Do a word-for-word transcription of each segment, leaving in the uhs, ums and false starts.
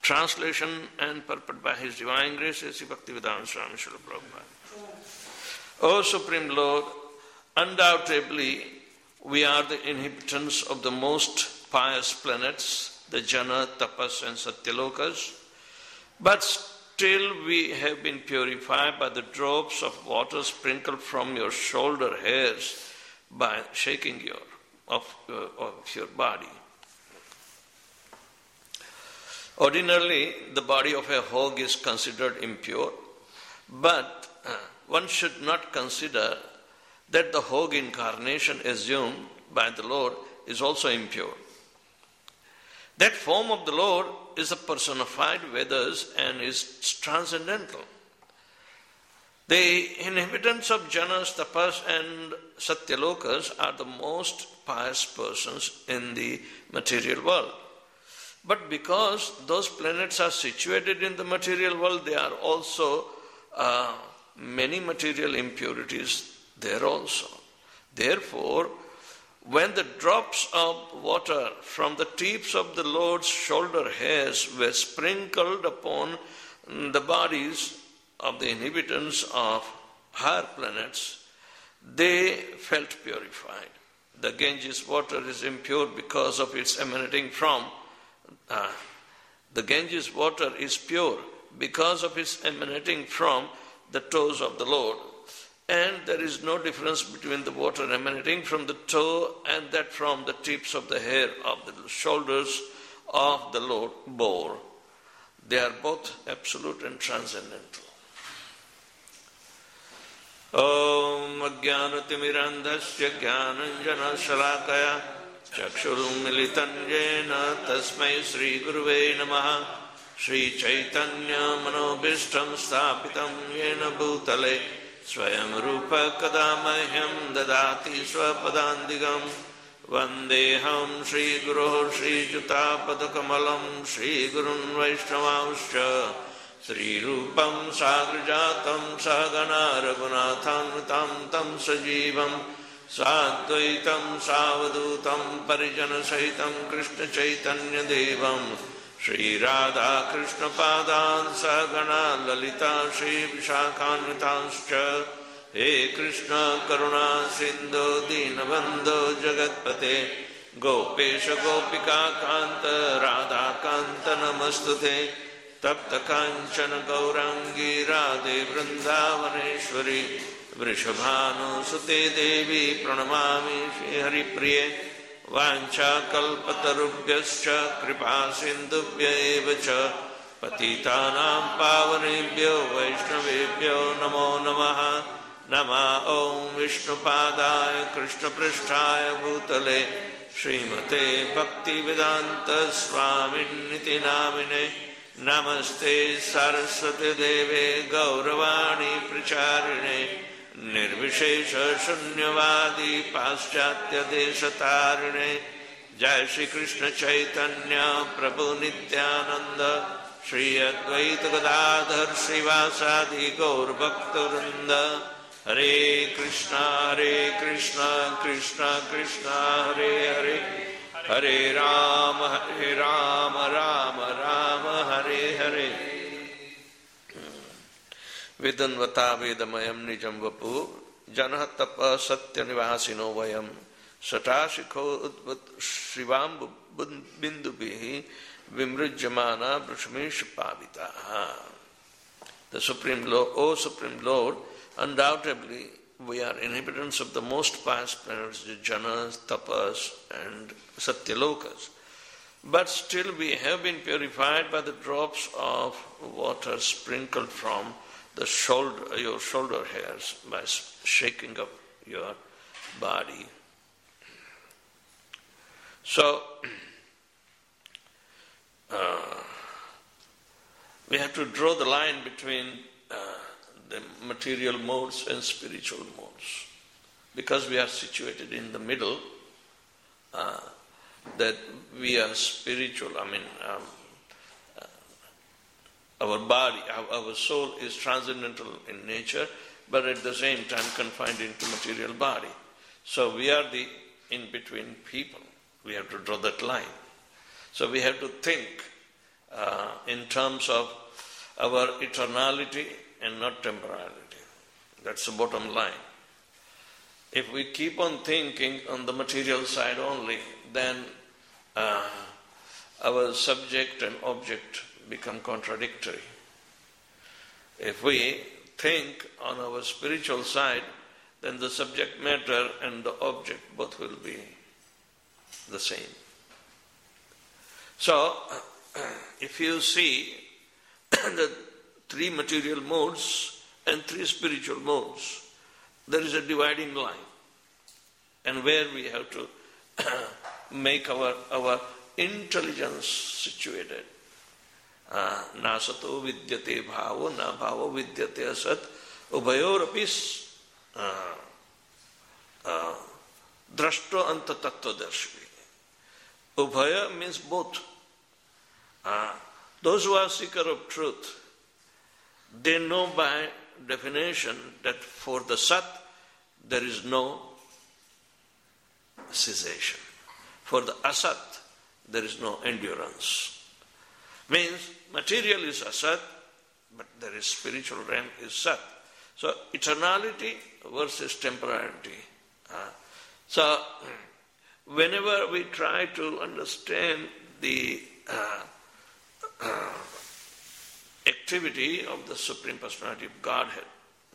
Translation and purport by His Divine Grace, Sri Bhaktivedanta Swami Srila Prabhupada. O Supreme Lord, undoubtedly we are the inhabitants of the most pious planets, the Jana, Tapas and Satyalokas, but still we have been purified by the drops of water sprinkled from your shoulder hairs by shaking your, of, uh, of your body. Ordinarily, the body of a hog is considered impure, but uh, one should not consider that the hog incarnation assumed by the Lord is also impure. That form of the Lord is the personified Vedas and is transcendental. The inhabitants of Janas, Tapas and Satyalokas are the most pious persons in the material world. But because those planets are situated in the material world, there are also uh, many material impurities there also. Therefore, when the drops of water from the tips of the Lord's shoulder hairs were sprinkled upon the bodies of the inhabitants of higher planets, they felt purified. The Ganges water is impure because of its emanating from Uh, the Ganges water is pure because of its emanating from the toes of the Lord. And there is no difference between the water emanating from the toe and that from the tips of the hair of the shoulders of the Lord bore. They are both absolute and transcendental. Om Ajnanatirmirandhasya Jnananjana Shalakaya Chakshurumilitanjena Tasmai Sri Guruve Namaha Sri Chaitanya Manobishtam Sthapitam Yena Bhutale Swayam Rupa Kadamahyam Dadati Swapadandigam Vandeham Sri Guru Sri Jutapadakamalam Sri Gurun Vaishnavamscha Sri Rupam Sagrajatam Sagana Raghunatham Tam Tam Sajivam Sadvaitam Savadutam Parijana Sahitam Krishna Chaitanya Devam Sri Radha Krishna Padan Sagana Lalita Sri Vishakhanvitanscha He Krishna Karuna Sindhu Dinabandhu Jagatpate Gopesha Gopika Kanta Radha Kanta Namastute Tapta Kanchana Gaurangi Radhe Vrindavaneshwari Vrishabhanu Sute Devi Pranamami Shri Hari Priye Vancha Kalpatarubhyascha Kripa Sindhubhya Evacha Patitanam Pavanebhyo Vaishnavebhyo Namo Namaha Nama Om Vishnupadaya Krishna Prishtaya Bhutale Srimate Bhaktivedanta Swaminiti Namine Namaste Saraswati Deve Gauravani Pracharine Nirvishesha Shunyavadi Paschatya Deshatarine Jai Shri Krishna Chaitanya Prabhu Nityananda Shri Advaita Gadadhar Srivasadi Gaur Bhakta Hare Krishna Hare Krishna Krishna Krishna Hare Hare Hare Rama Hare Rama Rama Rama Hare Hare Vedanvata Vedamayam Nijam Vapu Janah Tapa Satya Nivasino Vayam Satashikho Udvat Shrivam Bindubihi Vimrujamana Brashmish Pavita. The Supreme Lord, O Supreme Lord, undoubtedly we are inhabitants of the most pious planets, the Janas, Tapas and Satyalokas. But still we have been purified by the drops of water sprinkled from the shoulder, your shoulder hairs by shaking up your body. So, uh, we have to draw the line between uh, the material modes and spiritual modes. Because we are situated in the middle, uh, that we are spiritual, I mean, um, uh, our body, our, our soul is transcendental in nature, but at the same time confined into material body. So we are the in-between people. We have to draw that line. So we have to think uh, in terms of our eternality and not temporality. That's the bottom line. If we keep on thinking on the material side only, then uh, our subject and object become contradictory. If we think on our spiritual side, then the subject matter and the object both will be the same. So, if you see the three material modes and three spiritual modes, there is a dividing line, and where we have to make our, our intelligence situated. Na sato vidyate bhavo, na bhavo vidyate asat, ubayorapis drashto anta tattva darshvi. Ubhaya means both. Uh, those who are seeker of truth, they know by definition that for the Sat there is no cessation. For the Asat there is no endurance. Means material is Asat, but there is spiritual realm is Sat. So eternality versus temporality. Uh, so whenever we try to understand the uh, uh, activity of the Supreme Personality of Godhead,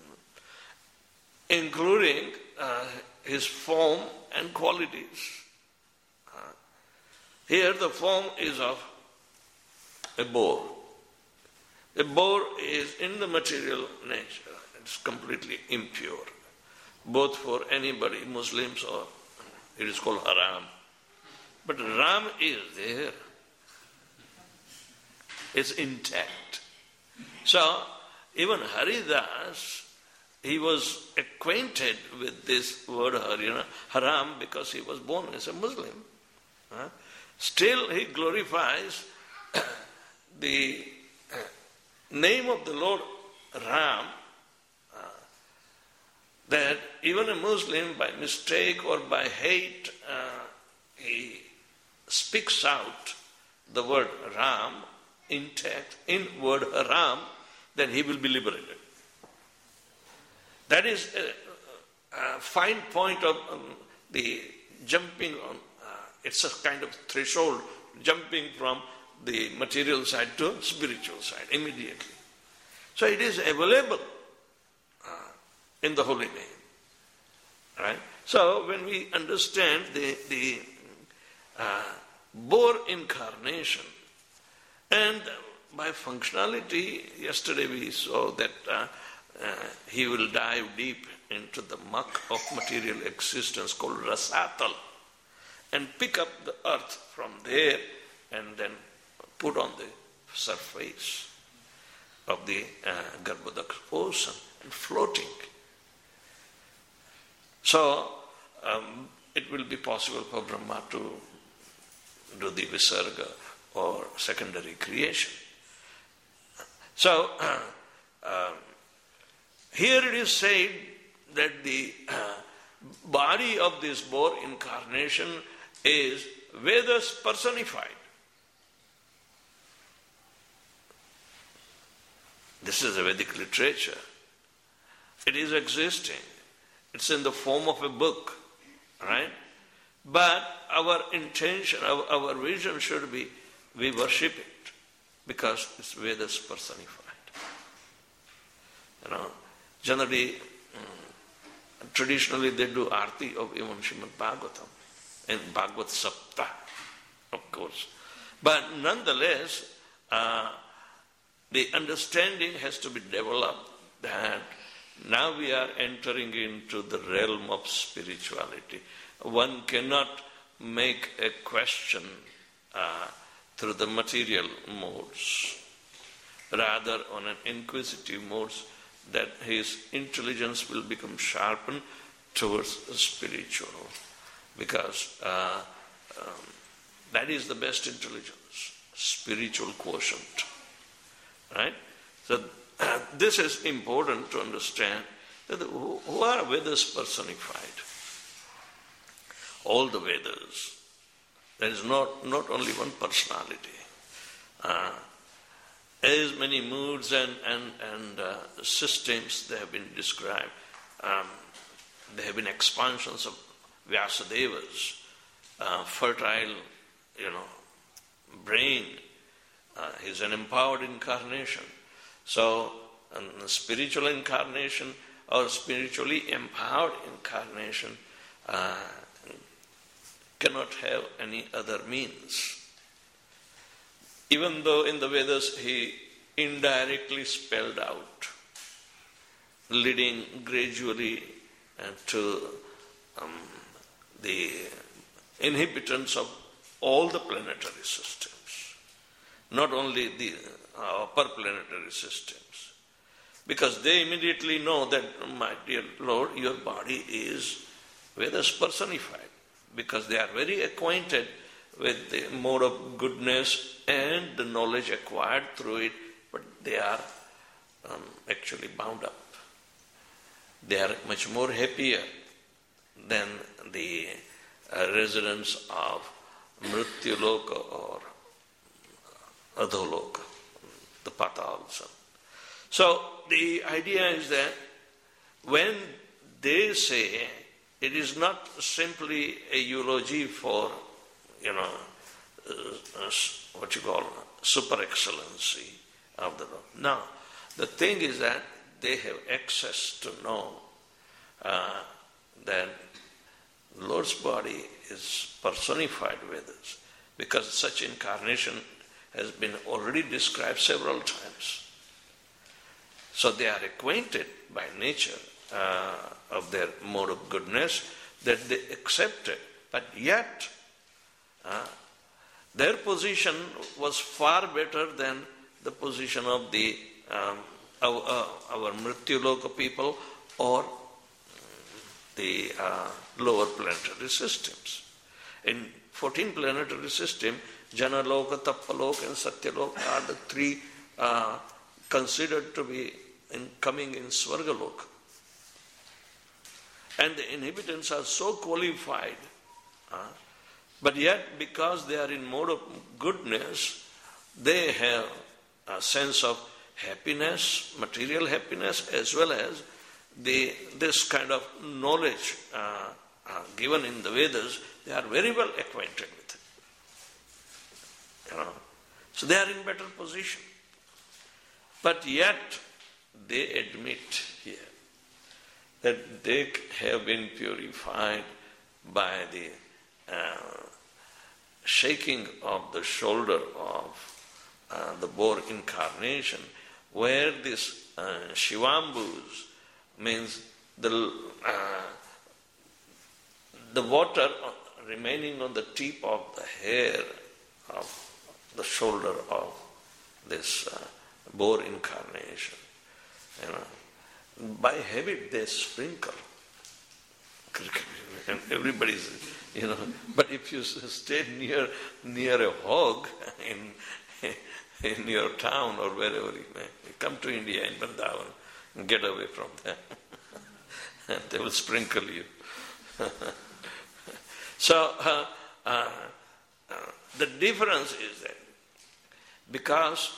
including uh, His form and qualities. Uh, here the form is of a boar. A boar is in the material nature. It's completely impure, both for anybody, Muslims or it is called haram. But Ram is there. It's intact. So, even Haridas, he was acquainted with this word haram because he was born as a Muslim. Still, he glorifies the name of the Lord Ram, that even a Muslim by mistake or by hate, uh, he speaks out the word Ram intact in word Ram, then he will be liberated. That is a, a fine point of um, the jumping on, uh, it's a kind of threshold, jumping from the material side to spiritual side immediately. So it is available in the holy name. Right? So when we understand the, the uh, boar incarnation, and by functionality, yesterday we saw that uh, uh, he will dive deep into the muck of material existence called Rasatal and pick up the earth from there and then put on the surface of the uh, Garbhodak ocean and floating. So, um, it will be possible for Brahma to do the Visarga or secondary creation. So, uh, uh, here it is said that the uh, body of this boar incarnation is Vedas personified. This is a Vedic literature. It is existing. It's in the form of a book, right? But our intention, our, our vision should be, we worship it because it's Vedas personified. You know, generally, um, traditionally they do Aarti of even Srimad Bhagavatam and Bhagavad Sapta, of course. But nonetheless, uh, the understanding has to be developed that now we are entering into the realm of spirituality. One cannot make a question uh, through the material modes, rather on an inquisitive modes, that his intelligence will become sharpened towards the spiritual, because uh, um, that is the best intelligence, spiritual quotient, right? So uh, this is important to understand that the, who, who are Vedas personified? All the Vedas. There is not, not only one personality. Uh, various many moods and, and, and uh, systems they have been described. Um, there have been expansions of Vyasadeva's uh, fertile, you know, brain. Uh, he's an empowered incarnation. So, um, spiritual incarnation or spiritually empowered incarnation uh, cannot have any other means. Even though in the Vedas he indirectly spelled out, leading gradually uh, to um, the inhabitants of all the planetary systems, not only the uh, upper planetary systems, because they immediately know that, my dear Lord, your body is Vedas personified, because they are very acquainted with the mode of goodness and the knowledge acquired through it, but they are um, actually bound up. They are much more happier than the uh, residents of Mrityuloka or Adholoka, the Patals. So the idea is that when they say it is not simply a eulogy for, you know, uh, uh, what you call super excellency of the Lord. No, the thing is that they have access to know uh, that Lord's body is personified with us, because such incarnation has been already described several times. So they are acquainted by nature uh, of their mode of goodness, that they accept it, but yet uh, their position was far better than the position of the um, our, uh, our Mrityuloka people or the uh, lower planetary systems. In fourteen planetary systems, Janaloka, Tappaloka and Satyaloka are the three uh, considered to be in, coming in Svargaloka. And the inhabitants are so qualified, uh, but yet because they are in mode of goodness, they have a sense of happiness, material happiness, as well as the this kind of knowledge uh, uh, given in the Vedas. They are very well acquainted with it. You know, so they are in better position. But yet they admit here that they have been purified by the uh, shaking of the shoulder of uh, the boar incarnation, where this uh, Shivambus means the uh, the water remaining on the tip of the hair of the shoulder of this uh, boar incarnation. You know, by habit they sprinkle. And everybody's, you know, but if you stay near near a hog in in your town or wherever you may, you come to India in Vrindavan and get away from them. And they will sprinkle you. So uh, uh, uh, the difference is that because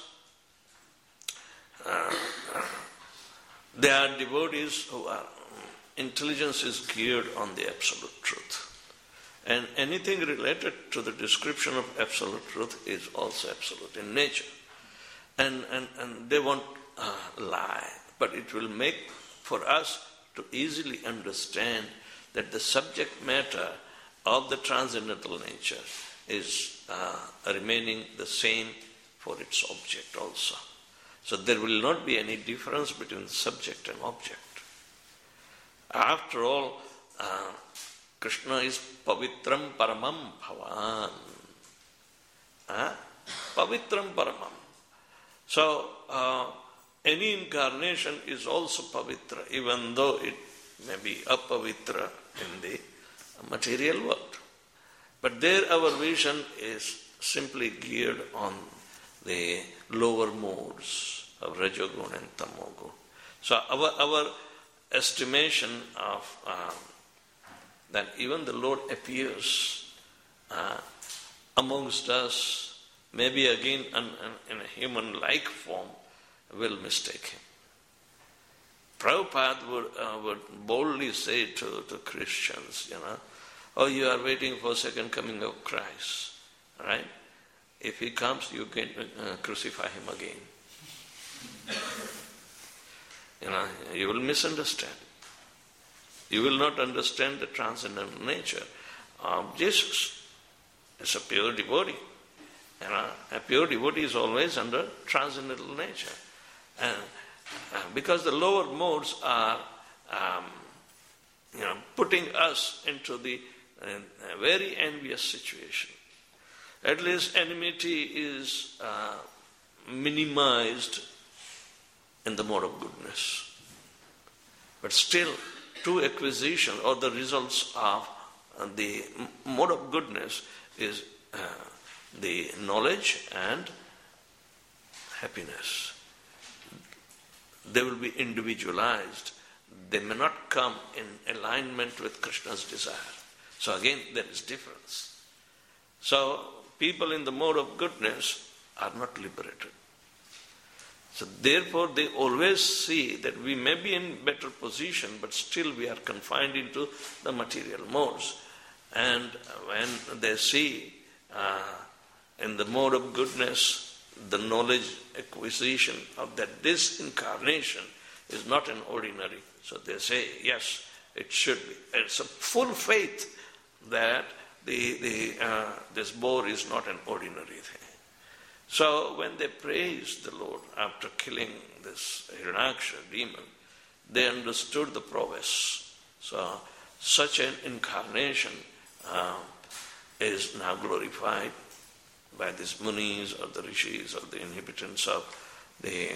uh, uh, they are devotees who are, intelligence is geared on the absolute truth. And anything related to the description of absolute truth is also absolute in nature. And, and, and they won't uh, lie, but it will make for us to easily understand that the subject matter of the transcendental nature is uh, remaining the same for its object also. So there will not be any difference between subject and object. After all, uh, Krishna is Pavitram Paramam Bhavan. Uh, Pavitram Paramam. So, uh, any incarnation is also Pavitra, even though it may be apavitra in the material world. But there our vision is simply geared on the lower modes of Rajogun and Tamogun. So our, our estimation of uh, that even the Lord appears uh, amongst us maybe again in a human-like form, will mistake him. Prabhupada would, uh, would boldly say to, to Christians, you know, oh, you are waiting for second coming of Christ, right? If he comes, you can uh, crucify him again. You know, you will misunderstand. You will not understand the transcendental nature of Jesus. It's a pure devotee. You know, a pure devotee is always under transcendental nature. And uh, because the lower modes are um, you know, putting us into the uh, very envious situation. At least enmity is uh, minimized in the mode of goodness. But still, true acquisition or the results of uh, the mode of goodness is uh, the knowledge and happiness. They will be individualized. They may not come in alignment with Krishna's desire. So again, there is difference. So people in the mode of goodness are not liberated. So therefore they always see that we may be in better position, but still we are confined into the material modes. And when they see uh, in the mode of goodness, the knowledge acquisition of that this incarnation is not an ordinary, so they say, yes, it should be. It's a full faith that the, the uh, this boar is not an ordinary thing. So when they praised the Lord after killing this Hiranyaksha demon, they understood the prowess. So such an incarnation uh, is now glorified by these munis or the rishis or the inhabitants of the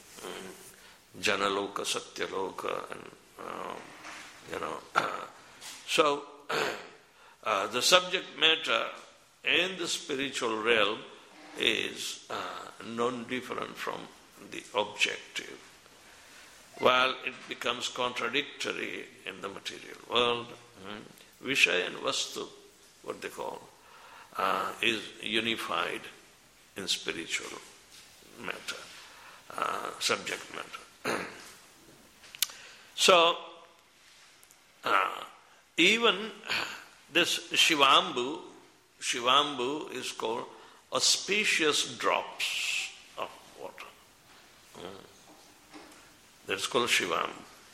um, Janaloka, Satyaloka, and uh, you know. Uh, so uh, the subject matter in the spiritual realm is uh, non-different from the objective. While it becomes contradictory in the material world, hmm, Vishaya and Vastu, what they call, uh, is unified in spiritual matter, uh, subject matter. So, uh, even this Shivambu, Shivambu is called auspicious drops of water. Mm. That's called Shivambu.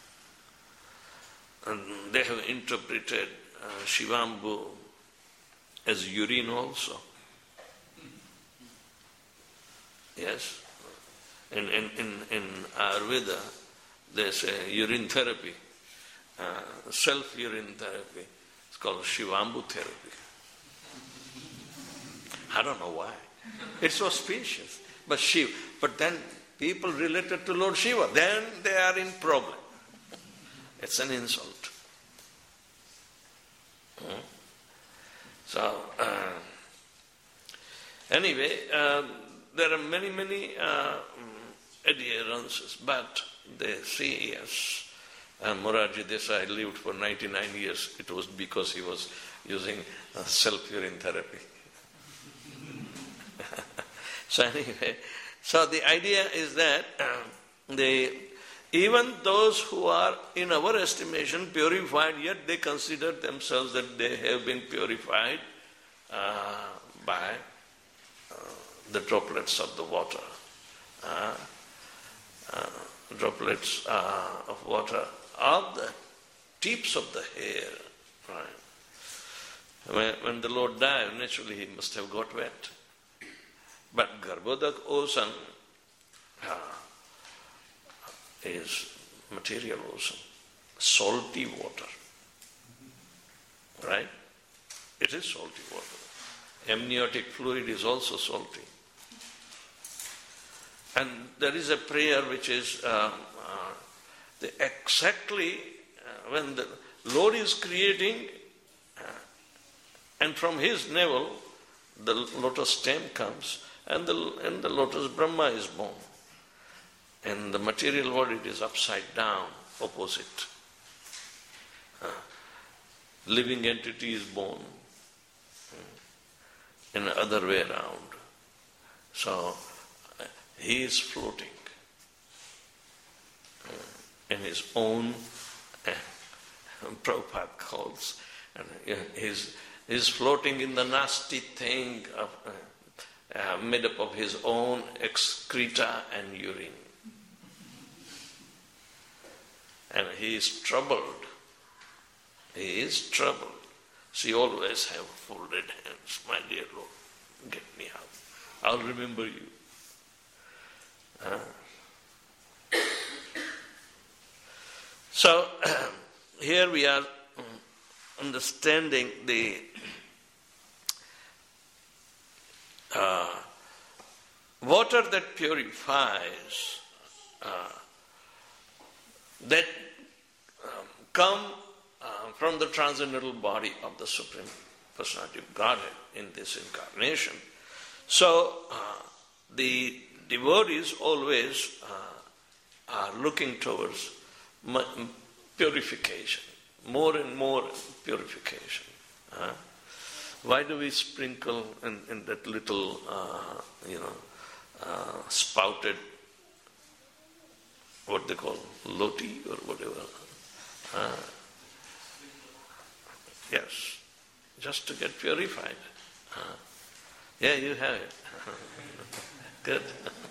And they have interpreted uh, Shivambu as urine also. Yes. In, in, in, in Ayurveda, they say urine therapy, uh, self-urine therapy. It's called Shivambu therapy. I don't know why. It's so auspicious. But Shiva, but then people related to Lord Shiva, then they are in problem. It's an insult. Hmm? So, uh, anyway, uh, there are many, many uh, adherences, but they see, yes, uh, Morarji Desai lived for ninety-nine years. It was because he was using uh, self-urine therapy. So anyway, so the idea is that uh, they, even those who are in our estimation purified, yet they consider themselves that they have been purified uh, by uh, the droplets of the water. Uh, uh, droplets uh, of water of the tips of the hair. Right? When, when the Lord died, naturally he must have got wet. But Garbhodak ocean uh, is material ocean, salty water. Right? It is salty water. Amniotic fluid is also salty. And there is a prayer which is uh, uh, the exactly uh, when the Lord is creating uh, and from his navel the lotus stem comes, and the, and the lotus Brahma is born. In the material world it is upside down, opposite. Uh, living entity is born in the other way around. So uh, he is floating uh, in his own, uh, Prabhupada calls, and uh, he's, he's floating in the nasty thing of, uh, uh, made up of his own excreta and urine. And he is troubled. He is troubled. She always have folded hands. My dear Lord, get me out. I'll remember you. Uh, so, here we are understanding the uh, water that purifies, uh, that um, come uh, from the transcendental body of the Supreme Personality of Godhead in this incarnation. So, uh, the devotees always uh, are looking towards purification, more and more purification. Uh, why do we sprinkle in, in that little, uh, you know, uh, spouted, what they call, loti or whatever? Uh, yes, just to get purified. Uh, yeah, you have it. Good.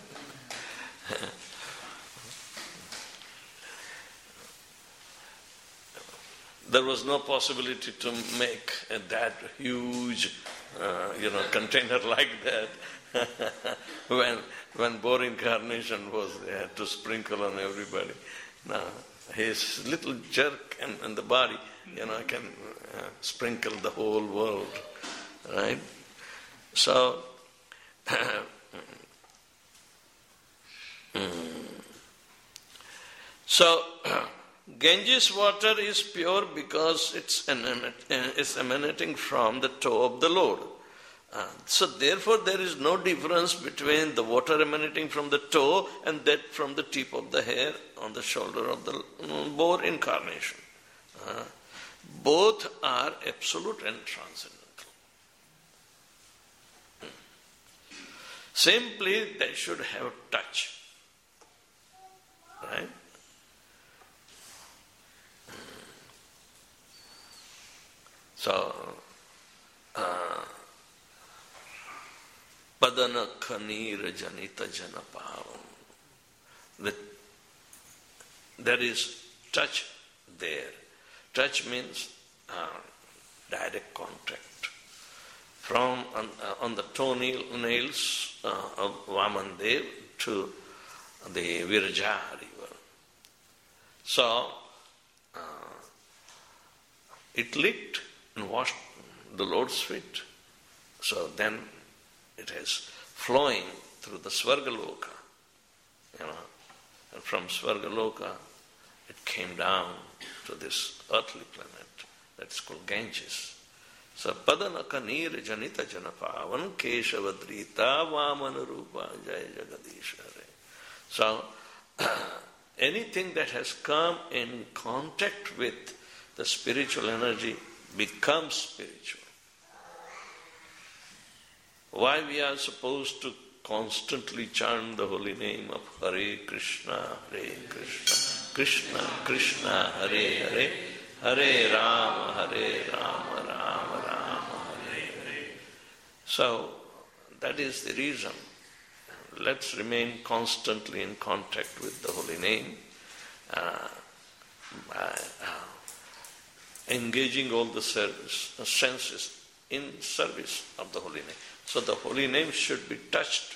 There was no possibility to make a, that huge, uh, you know, container like that. when when Bohr incarnation was, they had to sprinkle on everybody. Now his little jerk in, in the body, you know, can uh, sprinkle the whole world, right? So. So. Ganges water is pure because it's, emanate, it's emanating from the toe of the Lord. Uh, so therefore there is no difference between the water emanating from the toe and that from the tip of the hair on the shoulder of the um, Bohr incarnation. Uh, both are absolute and transcendental. Hmm. Simply they should have touch. Right? So, padana khanira janita janapavan. That there is touch there. Touch means uh, direct contact. From on, uh, on the toenails uh, of Vamandev to the Virja river. So, uh, it licked and washed the Lord's feet. So then it is flowing through the Svargaloka, you know, and from Svargaloka it came down to this earthly planet that's called Ganges. So Padanaka Nir Janita Janapavan Keshavadrita Vamana Rupa Jaya Jagadishare. So anything that has come in contact with the spiritual energy becomes spiritual. Why we are supposed to constantly chant the holy name of Hare Krishna, Hare Krishna, Krishna Krishna, Hare Hare, Hare Rama, Hare Rama, Rama Rama, Hare Hare. So that is the reason. Let's remain constantly in contact with the holy name. Uh, uh, engaging all the service, uh, senses in service of the holy name. So the holy name should be touched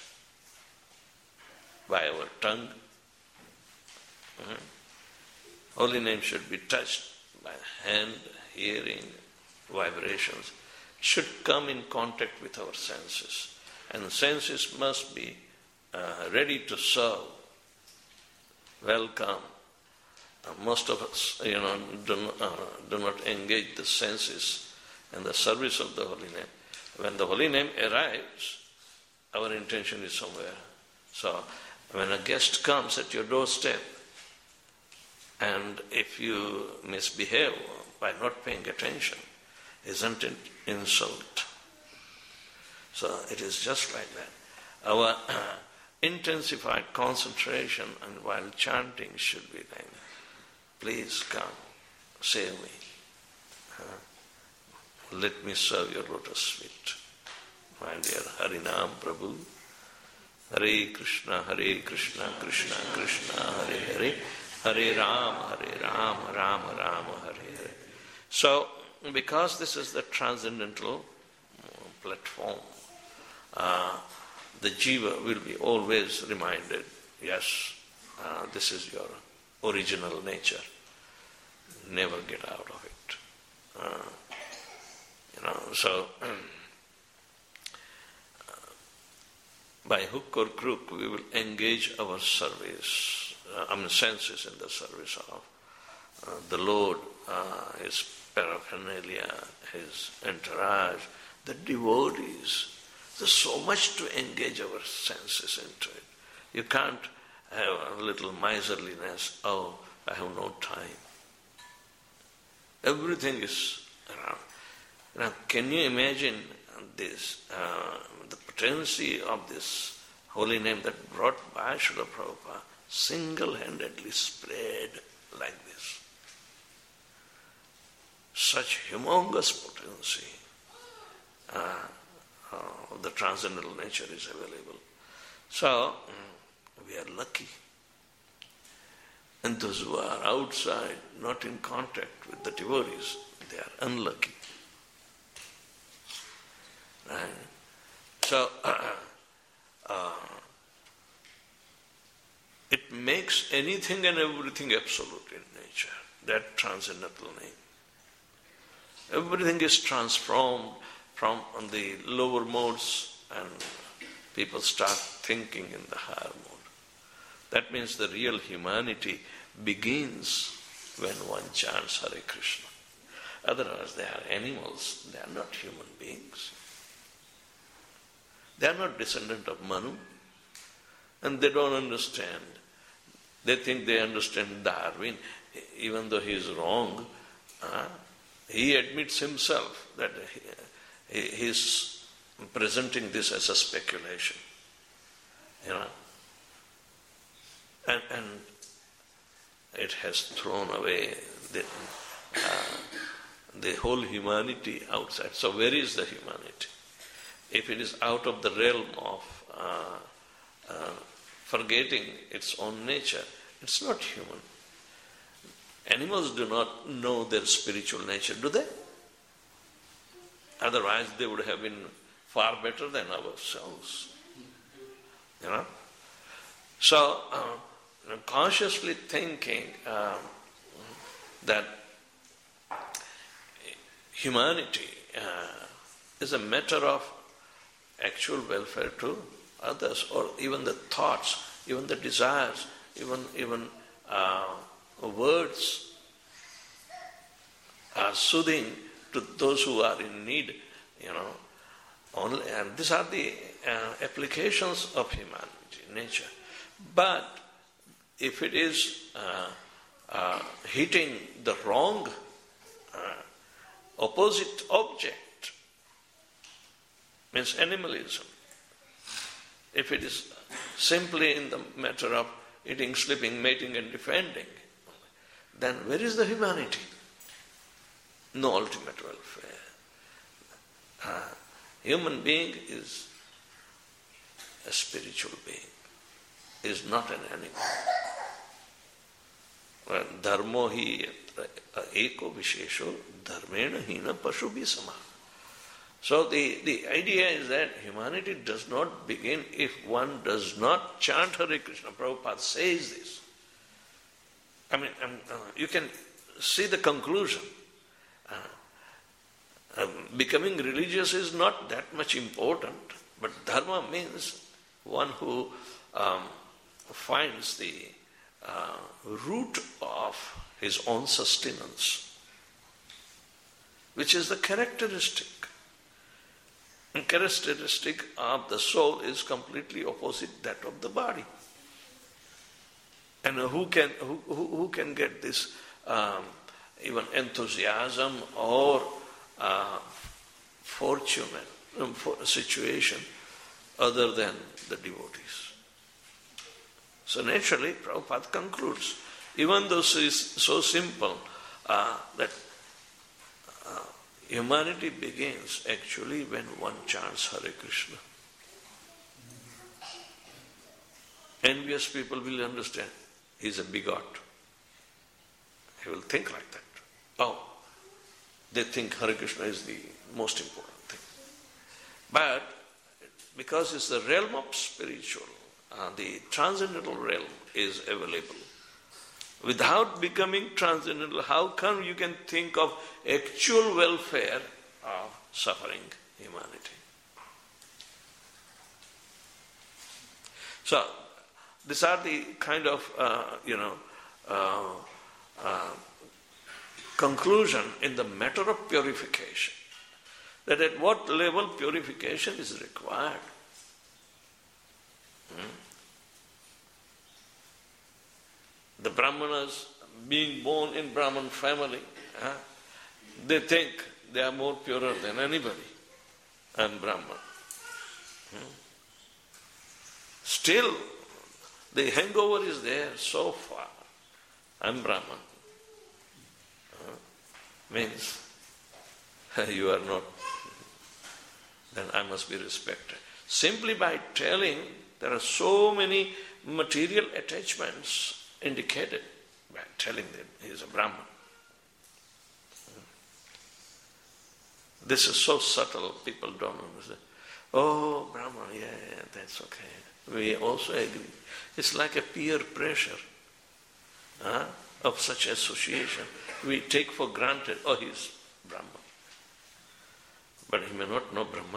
by our tongue. Mm-hmm. Holy name should be touched by hand, hearing, vibrations. It should come in contact with our senses. And the senses must be uh, ready to serve, welcome. Uh, most of us, you know, do not, uh, do not engage the senses in the service of the holy name. When the holy name arrives, our intention is somewhere. So, when a guest comes at your doorstep, and if you misbehave by not paying attention, isn't it insult? So, it is just like that. our intensified concentration and while chanting should be like, please come, save me. Uh, let me serve your lotus feet. My dear Harinam Prabhu, Hare Krishna, Hare Krishna, Krishna Krishna, Hare Hare, Hare Ram, Hare Ram, Ram Ram, Hare Hare. So, because this is the transcendental platform, uh, the jiva will be always reminded, yes, uh, this is your original nature. Never get out of it. Uh, you know, so by hook or crook, we will engage our service, uh, I mean senses in the service of uh, the Lord, uh, His paraphernalia, His entourage, the devotees. There's so much to engage our senses into it. You can't have a little miserliness, oh, I have no time. Everything is around. Now, can you imagine this, uh, the potency of this holy name that brought by Srila Prabhupada single-handedly spread like this? Such humongous potency uh, of the transcendental nature is available. So, we are lucky. And those who are outside, not in contact with the devotees, they are unlucky. Right? So, uh, uh, it makes anything and everything absolute in nature, that transcendental name. Everything is transformed from the lower modes and people start thinking in the higher mode. That means the real humanity begins when one chants Hare Krishna. Otherwise they are animals, they are not human beings. They are not descendant of Manu, and they don't understand. They think they understand Darwin, even though he is wrong. Uh, he admits himself that he, he is presenting this as a speculation. You know, and, and it has thrown away the, uh, the whole humanity outside. So where is the humanity? If it is out of the realm of uh, uh, forgetting its own nature, it's not human. Animals do not know their spiritual nature, do they? Otherwise they would have been far better than ourselves. You know? So, uh, consciously thinking uh, that humanity uh, is a matter of actual welfare to others, or even the thoughts, even the desires, even even uh, words are soothing to those who are in need, you know. Only, and these are the uh, applications of humanity, nature. But if it is uh, uh, hitting the wrong uh, opposite object, means animalism. If it is simply in the matter of eating, sleeping, mating and defending, then where is the humanity? No ultimate welfare. Uh, human being is a spiritual being, is not an animal. Dharmo hi eko vishesho dharmena hina pashubi sama. So the, the idea is that humanity does not begin if one does not chant Hare Krishna. Prabhupada says this. I mean, um, uh, you can see the conclusion. Uh, uh, becoming religious is not that much important, but dharma means one who um, finds the uh, root of his own sustenance, which is the characteristic. And characteristic of the soul is completely opposite that of the body. And who can who, who, who can get this um, even enthusiasm or uh, fortunate um, for situation other than the devotees. So naturally, Prabhupada concludes, even though it is so simple, uh, that uh, humanity begins actually when one chants Hare Krishna. Envious people will understand, he is a bigot. He will think like that. Oh, they think Hare Krishna is the most important thing. But because it's the realm of spiritual, uh, the transcendental realm is available. Without becoming transcendental, how come you can think of actual welfare of suffering humanity? So, these are the kind of, uh, you know, uh, uh, conclusion in the matter of purification. That at what level purification is required. Hmm? The Brahmanas, being born in Brahman family, huh, they think they are more purer than anybody. I am Brahman. Hmm? Still, the hangover is there so far. I am Brahman. Huh? Means you are not, then I must be respected. Simply by telling, there are so many material attachments indicated by telling them he is a Brahman. This is so subtle, people don't understand. Oh, Brahman, yeah, yeah, that's okay. We also agree. It's like a peer pressure huh, of such association. We take for granted, oh, he's Brahman. But he may not know Brahman.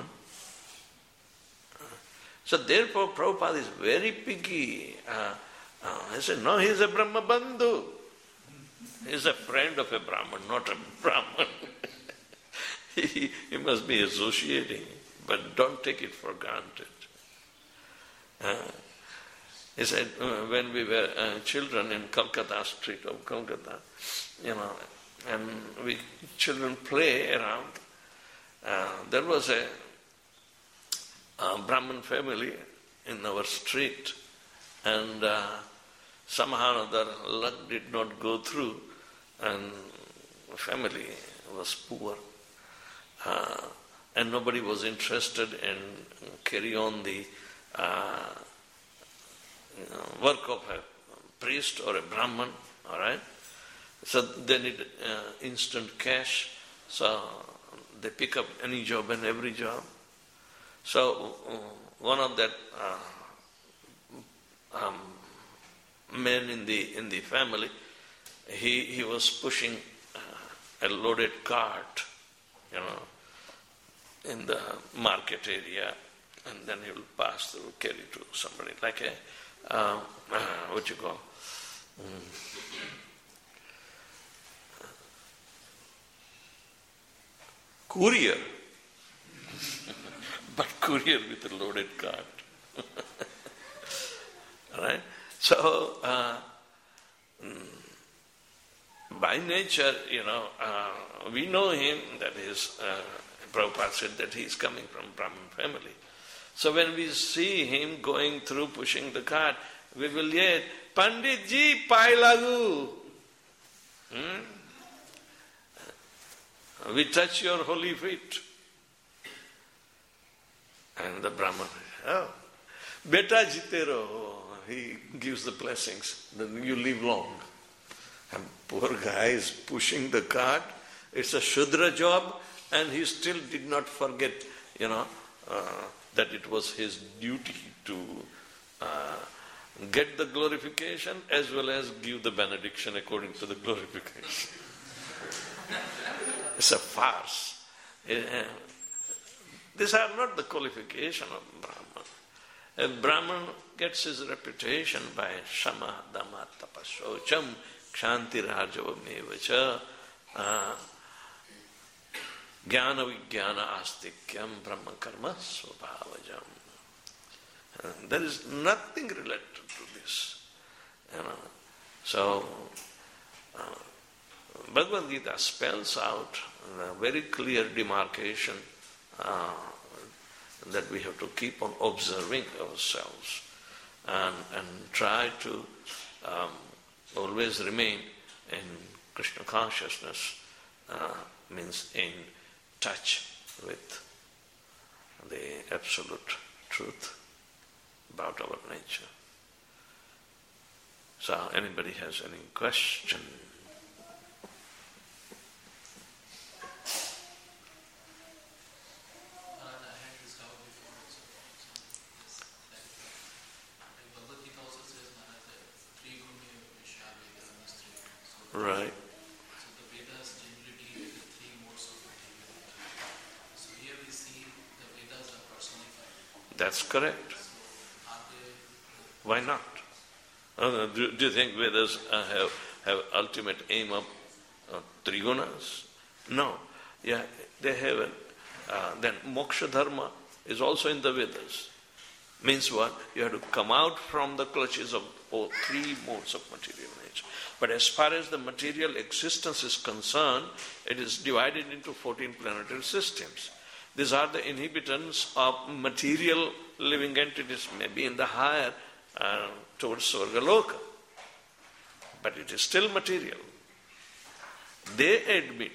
So therefore, Prabhupada is very picky. Uh, uh, I said, no, he is a Brahma Bandhu. He is a friend of a Brahman, not a Brahman. he, he must be associating, but don't take it for granted. Uh, he said, uh, when we were uh, children in Calcutta, street of Calcutta, you know, and we children play around, uh, there was a, a Brahmin family in our street, and uh, somehow or other luck did not go through, and the family was poor, uh, and nobody was interested in carry on the uh, you know, work of a priest or a Brahman, all right? So they need uh, instant cash, so they pick up any job and every job. So uh, one of that uh, um, men in the in the family, he he was pushing uh, a loaded cart, you know, in the market area, and then he will pass through, carry to somebody like a uh, uh, what you call. Mm. Courier, but courier with a loaded cart. Right? So, uh, by nature, you know, uh, we know him, that is, uh, Prabhupada said that he is coming from Brahmin family. So when we see him going through pushing the cart, we will yell, Pandit ji, pai lagu. Hmm? We touch your holy feet. And the Brahman, oh, beta jitero, he gives the blessings, then you live long. And poor guy is pushing the cart, it's a Shudra job, and he still did not forget, you know, uh, that it was his duty to uh, get the glorification as well as give the benediction according to the glorification. It's a farce. These are not the qualification of Brahman. A Brahman gets his reputation by Shama, Dhamma, Tapasocham, Kshanti, Rajavamevacha, Jnana, Vijnana, Astikyam, Brahma, Karma, Svabhavajam. There is nothing related to this. You know. So, uh, Bhagavad Gita spells out a very clear demarcation uh, that we have to keep on observing ourselves and, and try to um, always remain in Krishna consciousness, uh, means in touch with the absolute truth about our nature. So, anybody has any question? Right. So the Vedas generally deal with the three modes of materiality. So here we see the Vedas are personified. That's correct. So are they? Why not? Uh, do, do you think Vedas uh, have have ultimate aim of uh, trigunas? No. Yeah, they have it. Uh, then moksha dharma is also in the Vedas. Means what? You have to come out from the clutches of all three modes of material nature. But as far as the material existence is concerned, it is divided into fourteen planetary systems. These are the inhabitants of material living entities, maybe in the higher, uh, towards Swargaloka. But it is still material. They admit,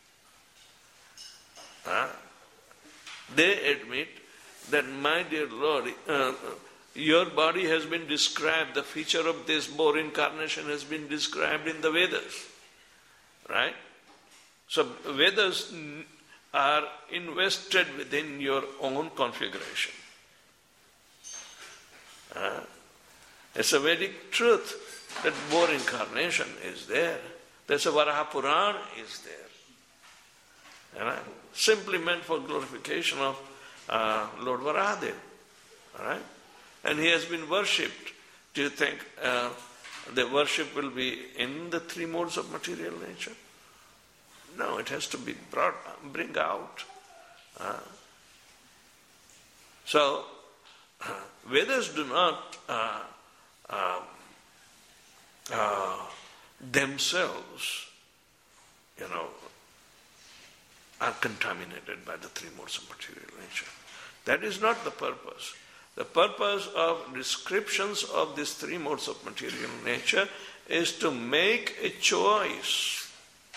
uh, they admit that, my dear Lord, uh, your body has been described, the feature of this more incarnation has been described in the Vedas. Right? So Vedas are invested within your own configuration. Uh, it's a Vedic truth that more incarnation is there. There's a Varaha Purana is there. Right? Simply meant for glorification of uh, Lord Varahadev. Right? And he has been worshipped. Do you think uh, the worship will be in the three modes of material nature? No, it has to be brought, bring out. Uh, so, uh, Vedas do not uh, uh, uh, themselves, you know, are contaminated by the three modes of material nature. That is not the purpose. The purpose of descriptions of these three modes of material nature is to make a choice.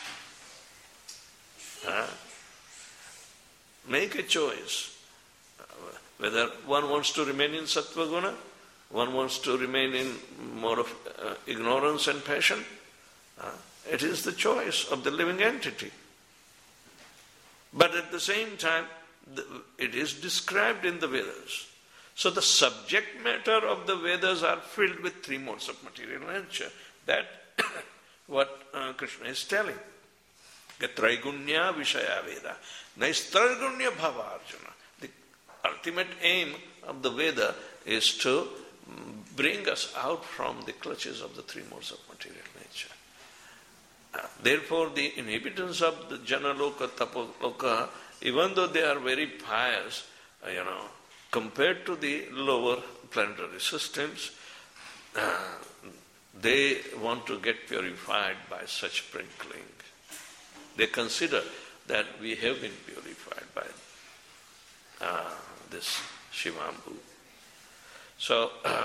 Uh, make a choice. Uh, whether one wants to remain in Sattva Guna, one wants to remain in more of uh, ignorance and passion. Uh, it is the choice of the living entity. But at the same time, the, it is described in the Vedas. So the subject matter of the Vedas are filled with three modes of material nature. That what uh, Krishna is telling. Traigunya Vishaya Veda. Naistargunya Bhava Arjuna. The ultimate aim of the Veda is to bring us out from the clutches of the three modes of material nature. Uh, therefore, the inhabitants of the Janaloka, Tapoloka, even though they are very pious, uh, you know, compared to the lower planetary systems, uh, they want to get purified by such sprinkling. They consider that we have been purified by uh, this Shivambu. So, uh,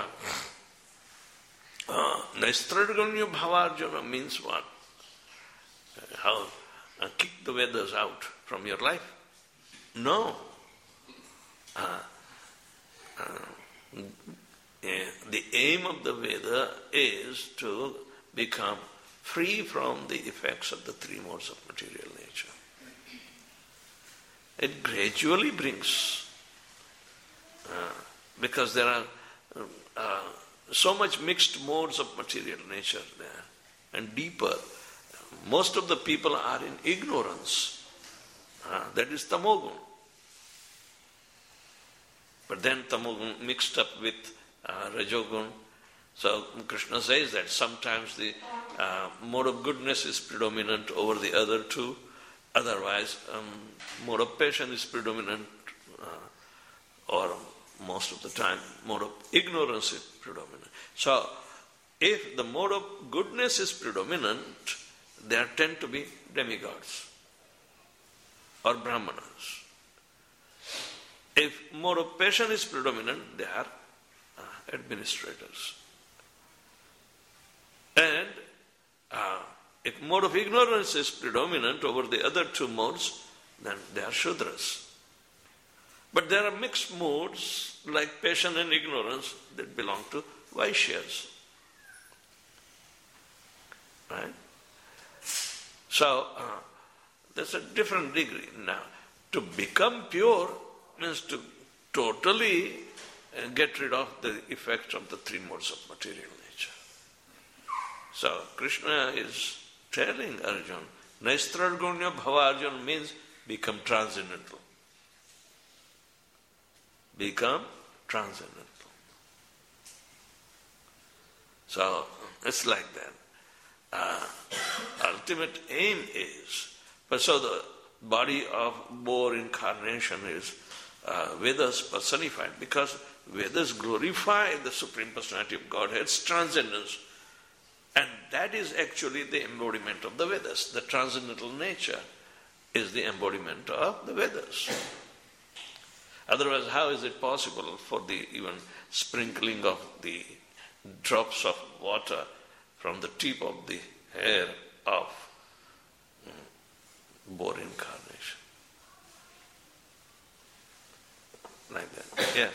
uh, Naistraganyo Bhavarjuna means what? How? Uh, kick the Vedas out from your life? No. Uh, uh, the aim of the Veda is to become free from the effects of the three modes of material nature. It gradually brings, uh, because there are uh, so much mixed modes of material nature there, and deeper. Most of the people are in ignorance. Uh, that is tamogun. But then tamogun mixed up with uh, rajogun. So Krishna says that sometimes the uh, mode of goodness is predominant over the other two. Otherwise, um, mode of passion is predominant, uh, or most of the time, mode of ignorance is predominant. So, if the mode of goodness is predominant, there tend to be demigods or brahmanas. If mode of passion is predominant, they are uh, administrators. And uh, if mode of ignorance is predominant over the other two modes, then they are Shudras. But there are mixed modes like passion and ignorance that belong to Vaishyas. Right? So, uh, that's a different degree. Now, to become pure means to totally uh, get rid of the effects of the three modes of material nature. So, Krishna is telling Arjuna, Naistrargunya Bhava Arjuna means become transcendental. Become transcendental. So, it's like that. Uh, ultimate aim is, but so the body of boar incarnation is uh, Vedas personified, because Vedas glorify the Supreme Personality of Godhead's transcendence, and that is actually the embodiment of the Vedas. The transcendental nature is the embodiment of the Vedas. Otherwise, how is it possible for the even sprinkling of the drops of water from the tip of the hair of boar incarnation? Like that. Yes.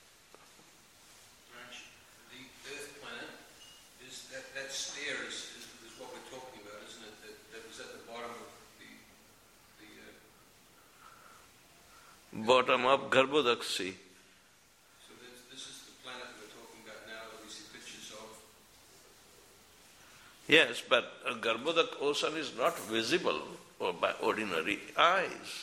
The Earth planet, is that, that stair is, is, is what we're talking about, isn't it? That, that was at the bottom of the, the uh... bottom of Garbhodak Sea. So this, this is the planet we're talking about now that we see pictures of. Yes, but a Garbhodak ocean is not visible or by ordinary eyes.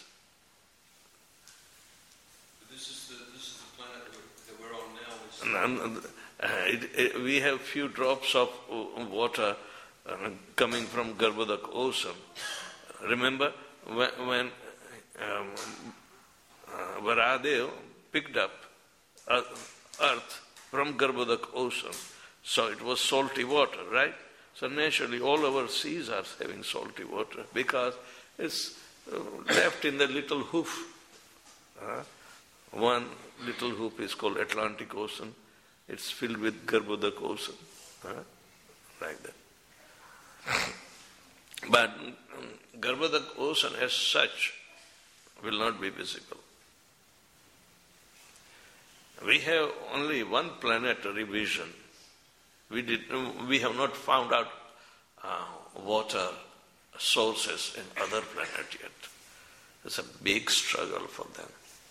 But this is the this is the planet that we're, that we're on now. And, uh, it, it, we have few drops of water uh, coming from Garbhodak ocean. Remember when, when um, uh, Varahadev picked up earth from Garbhodak ocean, so it was salty water, right? So naturally all our seas are having salty water because it's left in the little hoof. Uh, one little hoop is called Atlantic Ocean. It's filled with Garbhodak Ocean. Uh, like that. But um, Garbhodak Ocean as such will not be visible. We have only one planetary vision. We did. We have not found out uh, water sources in other planets yet. It's a big struggle for them.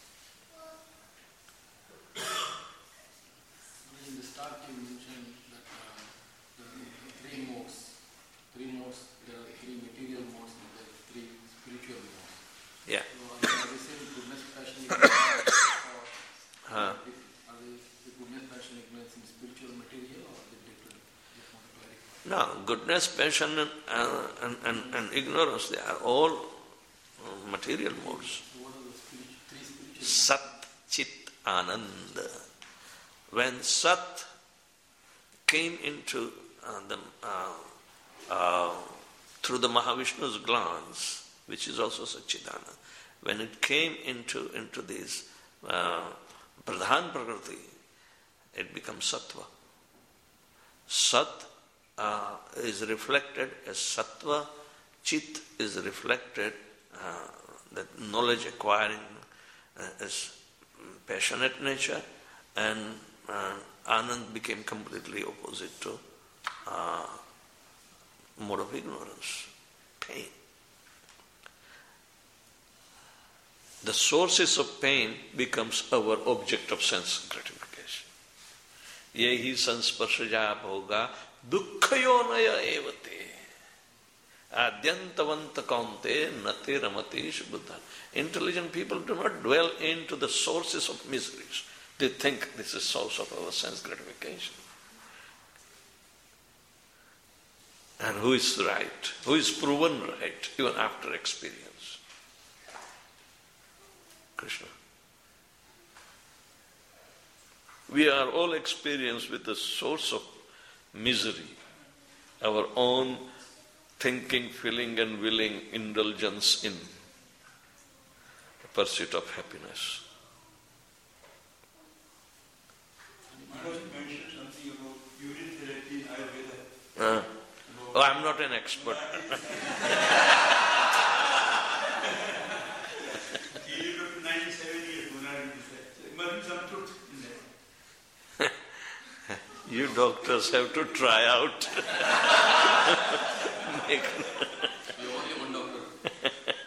In the start you mentioned that uh, the three modes, three modes, there are three material modes and there are three spiritual modes. Yeah. So are they saying goodness, passion, ignorance, or Huh. are they, are they the goodness, passion, ignorance in spiritual material, or are they different? Just want to clarify. No, goodness, passion and, uh, and, and, and ignorance, they are all uh, material modes. So what are the spiritu- three spiritual modes? Sat, Chit, Ananda. When Sat came into uh, the, uh, uh, through the Mahavishnu's glance, which is also Satchidana, when it came into, into this uh, Pradhan Prakriti, it becomes Sattva. Sat uh, is reflected as Sattva, Chit is reflected, uh, that knowledge acquiring uh, as passionate nature, and uh, Anand became completely opposite to uh, mode of ignorance, pain. The sources of pain becomes our object of sense gratification. Yehi sansparshaja bhoga dukkhayonaya evate adyantavanta kaunte nate ramatesh buddha. Intelligent people do not dwell into the sources of miseries. They think this is source of our sense gratification. And who is right? Who is proven right even after experience? Krishna. We are all experienced with the source of misery, our own thinking, feeling and willing indulgence in the pursuit of happiness. Uh, oh, I'm not an expert. He lived up to ninety-seven years, there must be some truth in that. You doctors have to try out. Make- You only one doctor.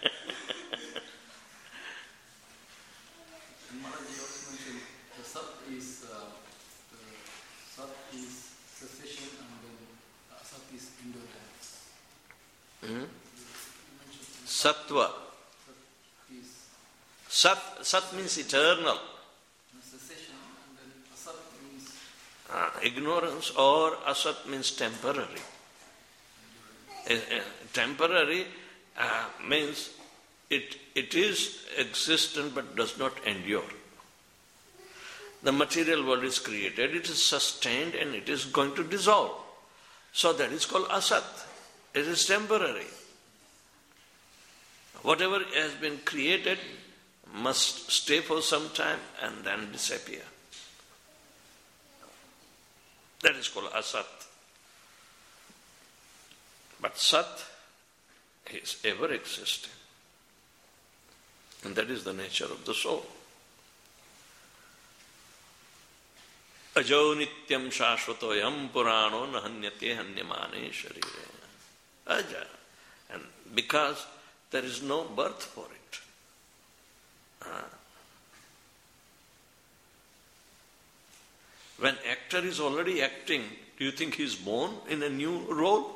And Maharaj, you also mentioned the sat is uh, the sat is cessation and then uh, sat is endurance. Hmm? You mentioned Sattva. sat is Sat, sat means eternal. cessation and then asat means Uh, ignorance or asat means temporary. Uh, uh, temporary uh, means it, it is existent but does not endure. The material world is created, it is sustained and it is going to dissolve. So that is called asat. It is temporary. Whatever has been created must stay for some time and then disappear. That is called asat. But sat is ever existing. And that is the nature of the soul. Ajo nityam shashvatoyam purano nahanyate hanyamane sharire. Aja. And because there is no birth for it. Ah. When actor is already acting, do you think he is born in a new role?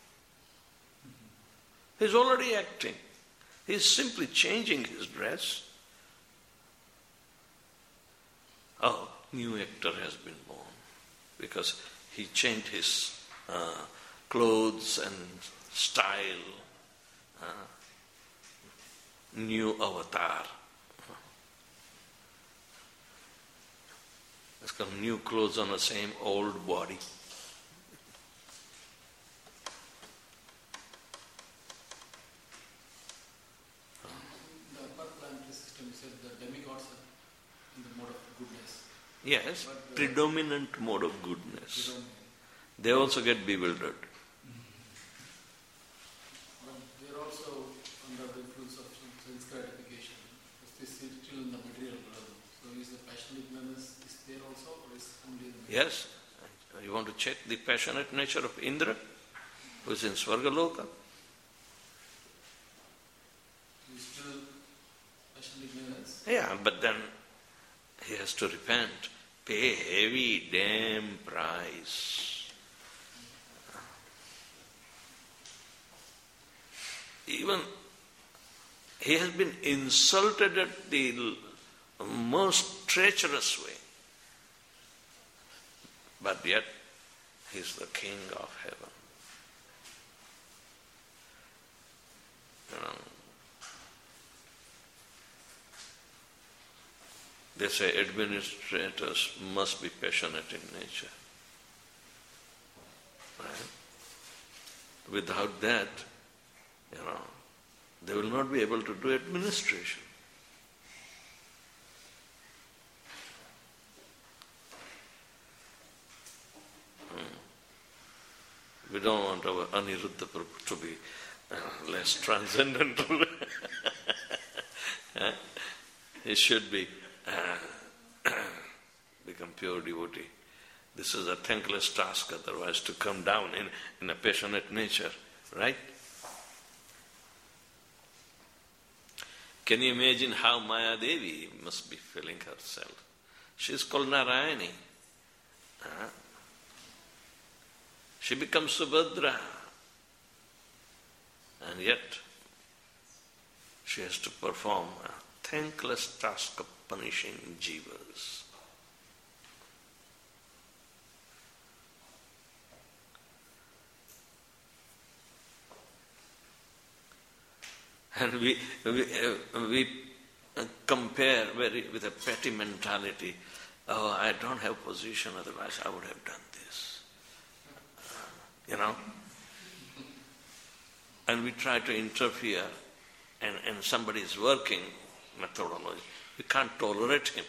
He is already acting. He is simply changing his dress. Oh, new actor has been born because he changed his uh, clothes and style. Uh, new avatar. It's got new clothes on the same old body. the upper planetary system. You said the demigods are in the mode of goodness. Yes, But the- predominant mode of goodness. Predominant. They also get bewildered. But they are also under the influence of some sense gratification. Because they sit still in the material realm. So is the passionate ignorance is there also, or is only in the Yes, you want to check the passionate nature of Indra, who is in Svargaloka. is still passionate ignorance? Yeah, but then he has to repent, pay heavy damn price. Even he has been insulted at the most treacherous way. But yet, he is the king of heaven. You know, they say administrators must be passionate in nature. Right? Without that, you know, they will not be able to do administration. Hmm. We don't want our Aniruddha Prabhu to be uh, less transcendental. Huh? He should be uh, become pure devotee. This is a thankless task otherwise to come down in, in a passionate nature, right? Can you imagine how Maya Devi must be feeling herself? She is called Narayani. Huh? She becomes Subhadra. And yet, she has to perform a thankless task of punishing jivas. And we we, uh, we compare very with a petty mentality. Oh, I don't have position, otherwise I would have done this. Uh, you know? And we try to interfere, and, and somebody is working methodology. We can't tolerate him.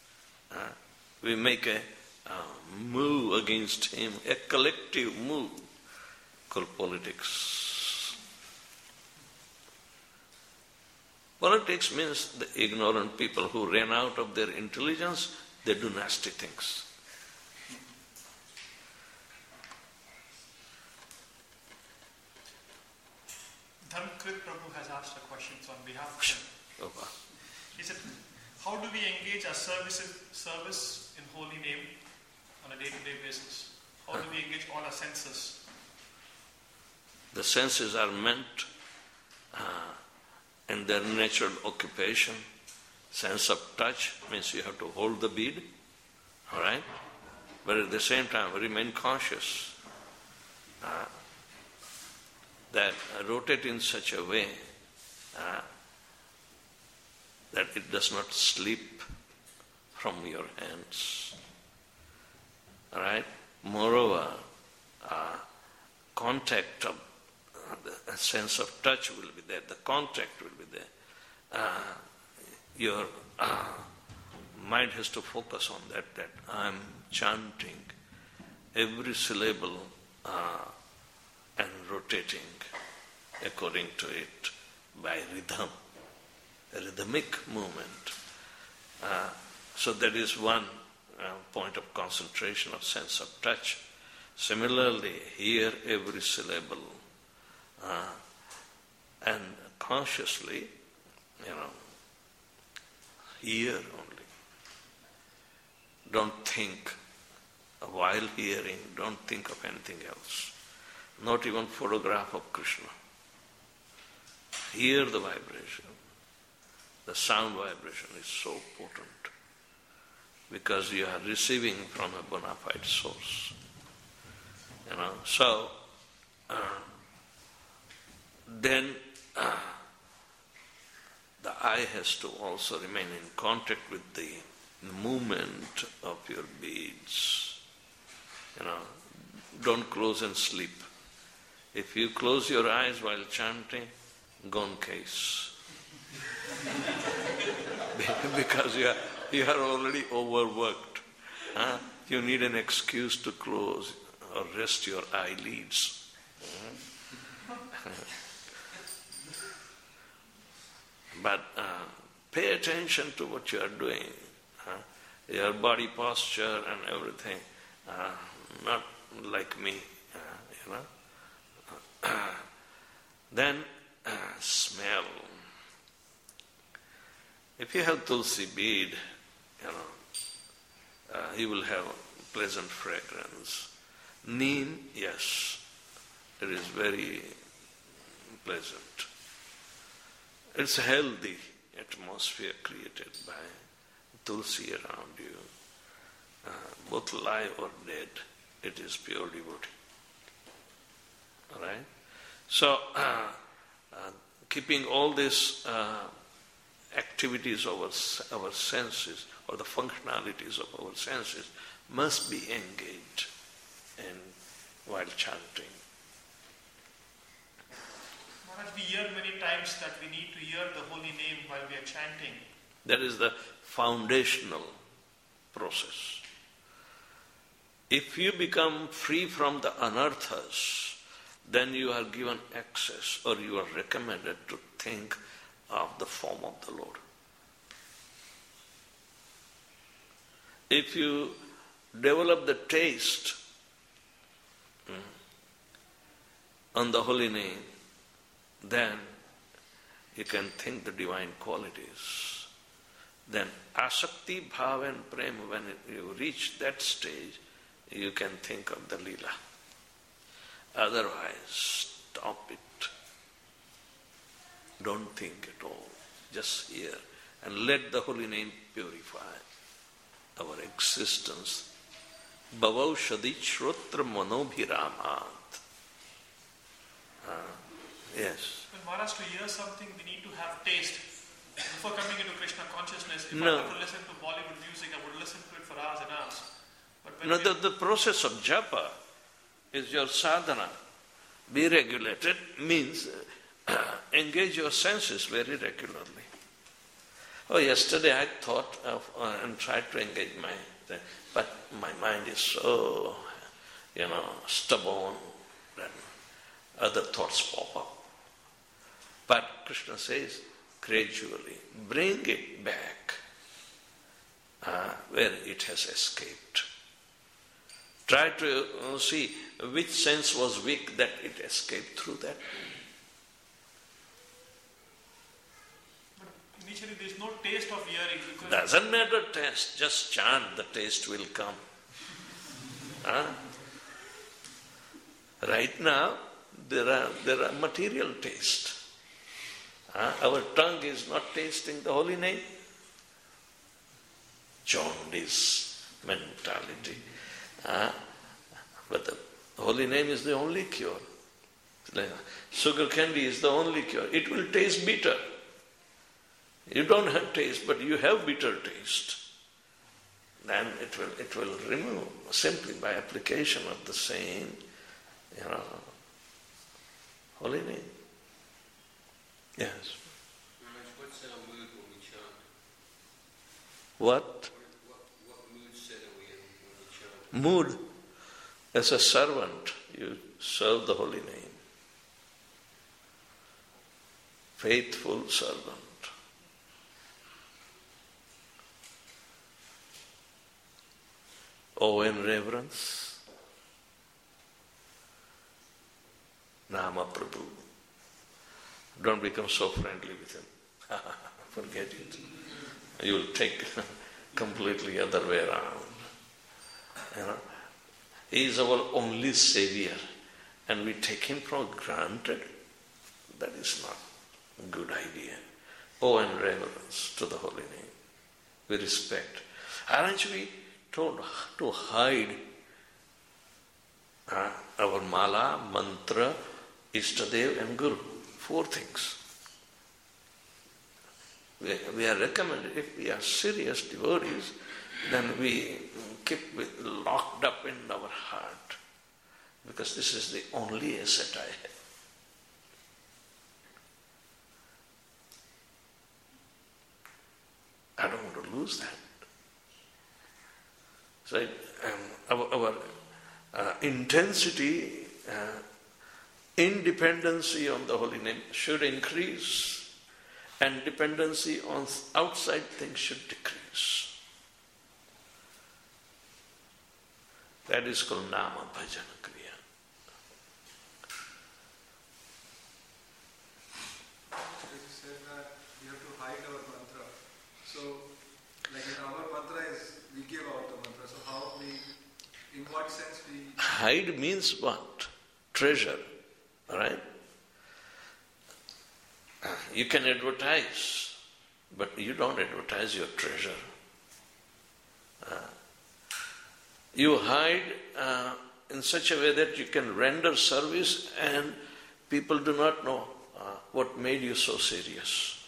Uh, we make a uh, move against him, a collective move local politics. Politics means the ignorant people who ran out of their intelligence, they do nasty things. Dharmkrit Prabhu has asked a question on behalf of him. Oh, wow. He said, how do we engage our services, service in holy name on a day-to-day basis? How do we engage all our senses? The senses are meant uh, in their natural occupation. Sense of touch means you have to hold the bead, all right? But at the same time, remain conscious. Uh, that rotate in such a way uh, that it does not slip from your hands. All right? Moreover, uh, contact of uh, the sense of touch will be there, the contact will be there. Uh, your uh, mind has to focus on that, that I'm chanting every syllable uh, and rotating according to it by rhythm, a rhythmic movement. Uh, so that is one uh, point of concentration of sense of touch. Similarly, hear every syllable uh, and consciously, you know, hear only. Don't think while hearing, don't think of anything else. Not even photograph of Krishna. Hear the vibration. The sound vibration is so potent because you are receiving from a bona fide source. You know, so uh, then uh, the eye has to also remain in contact with the movement of your beads. You know, don't close and sleep. If you close your eyes while chanting, gone case. Because you are, you are already overworked. Huh? You need an excuse to close or rest your eyelids. But uh, pay attention to what you are doing. Huh? Your body posture and everything. Uh, not like me, uh, you know. Uh, then uh, smell. If you have tulsi bead, you know, uh, you will have pleasant fragrance. Neem, yes, it is very pleasant. It's a healthy atmosphere created by tulsi around you. Uh, both live or dead, it is pure devotee. All right? So, uh, uh, keeping all these uh, activities of our, our senses or the functionalities of our senses must be engaged in while chanting. Maharaj, we hear many times that we need to hear the holy name while we are chanting. That is the foundational process. If you become free from the anarthas, then you are given access or you are recommended to think of the form of the Lord. If you develop the taste mm, on the holy name, then you can think the divine qualities. Then asakti, bhava and prema, when you reach that stage, you can think of the lila. Otherwise, stop it. Don't think at all. Just hear and let the holy name purify our existence. Bhavaushadi shrotra manobhiramat. Uh, yes. When Maharaj, to hear something, we need to have taste. Before coming into Krishna consciousness, if No. I were to listen to Bollywood music, I would listen to it for hours and hours. But when No, we the, the process of japa is your sadhana. Be regulated means uh, engage your senses very regularly. Oh, yesterday I thought of uh, and tried to engage my thing, but my mind is so, you know, stubborn that other thoughts pop up. But Krishna says, gradually bring it back uh, where it has escaped. Try to uh, see which sense was weak that it escaped through that. But initially there is no taste of hearing. Because Doesn't matter taste, just chant, the taste will come. Huh? Right now, there are there are material taste. Huh? Our tongue is not tasting the holy name. Jaundice mentality. Huh? But the holy name is the only cure. Like sugar candy is the only cure. It will taste bitter. You don't have taste, but you have bitter taste. Then it will it will remove simply by application of the same, you know, holy name. Yes. What's our mood when we chant? What? What, what mood set are we in when we chant? Mood. As a servant, you serve the holy name. Faithful servant. Oh, in reverence, Nama Prabhu. Don't become so friendly with him. Forget it. You will take completely other way around. You know, he is our only savior, and we take him for granted. That is not a good idea. Oh, and reverence to the holy name. We respect. Aren't we told to hide uh, our mala, mantra, Ishtadev and Guru? Four things. We, we are recommended, if we are serious devotees, then we keep it locked up in our heart, because this is the only asset I have. I don't want to lose that. So um, our, our uh, intensity, uh, independency on the holy name should increase, and dependency on outside things should decrease. That is called Nama Bhajana Kriya. You said that we have to hide our mantra. So, like our mantra is, we give out the mantra. So how we, in what sense we... Hide means what? Treasure, right? You can advertise, but you don't advertise your treasure. Uh, you hide uh, in such a way that you can render service and people do not know uh, what made you so serious.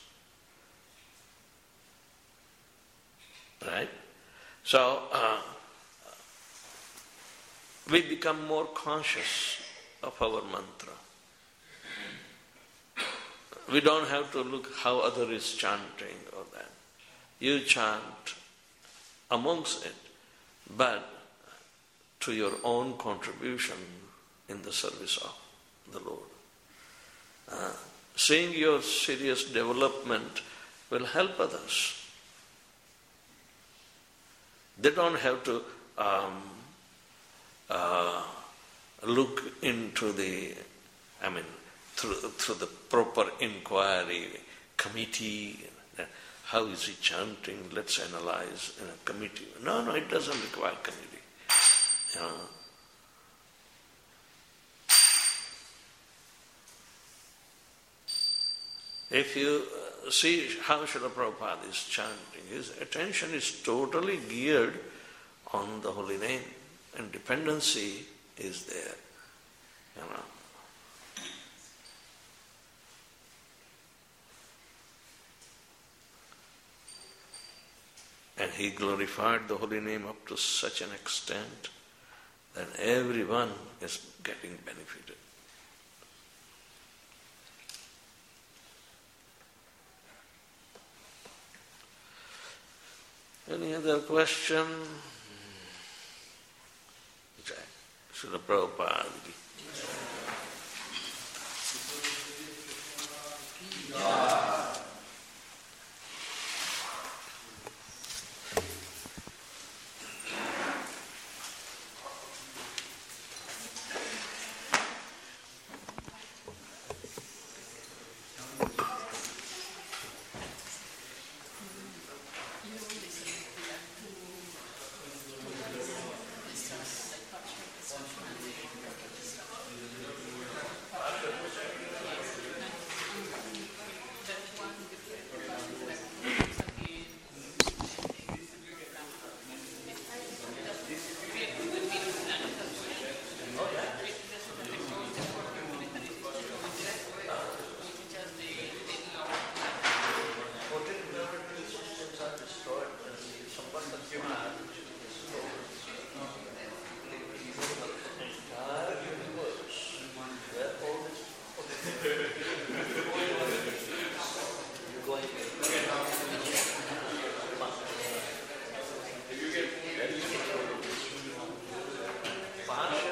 Right? So, uh, we become more conscious of our mantra. We don't have to look how other is chanting or that. You chant amongst it, but to your own contribution in the service of the Lord. Uh, seeing your serious development will help others. They don't have to um, uh, look into the, I mean, through, through the proper inquiry committee. How is he chanting? Let's analyze in a committee. No, no, it doesn't require committee. You know. If you see how Srila Prabhupada is chanting, his attention is totally geared on the holy name, and dependency is there. You know. And he glorified the holy name up to such an extent that everyone is getting benefited. Any other question? Srila Prabhupada. Bhashya